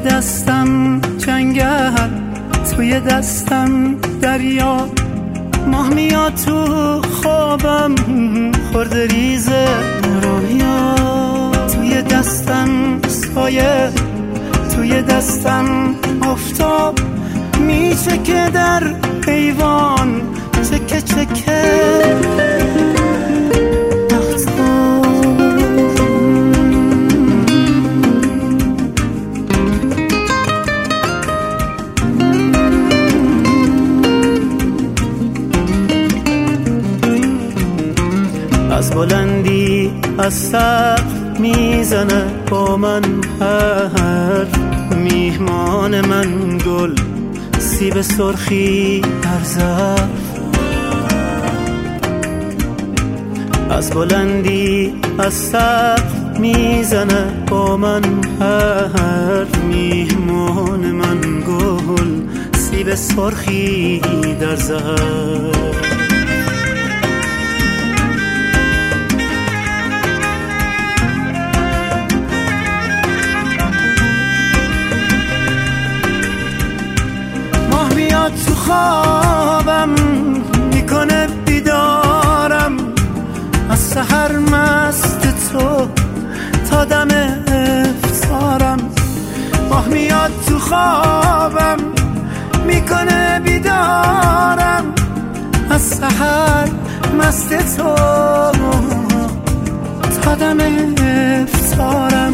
دستم جنگل، توی دستم دریا، ماه میاد تو خوابم خورده ریزه رویا. توی دستم سایه، توی دستم آفتاب، میچکه در ایوان چکه چکه از بلندی از سقف میزنه با من حرف، میهمان من گل سیب سرخی در ظرف. از بلندی از سقف میزنه با من حرف، میهمان من گل سیب سرخی در ظرف. تو خوابم میکنه بیدارم، از سحر مست تو تا دم افطارم. ماه میاد تو خوابم میکنه بیدارم، از سحر مست تو تا دم افطارم.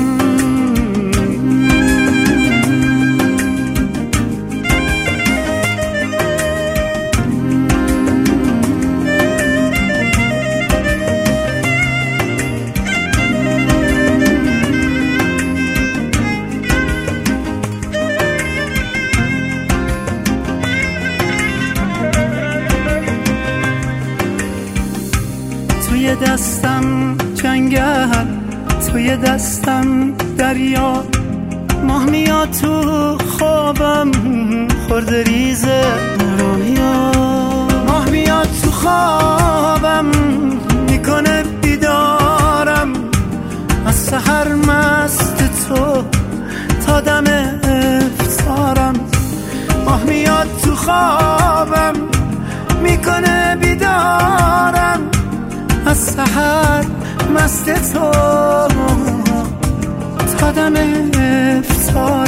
توی دستم جنگل، توی دستم دریا، ماه میاد تو خوابم خورده ریزه رویا. ماه میاد تو خوابم میکنه بیدارم، از سحر مست تو تا دم افطارم. ماه میاد تو خوابم میکنه بیدارم، از سحر مست تو تا دم افطار.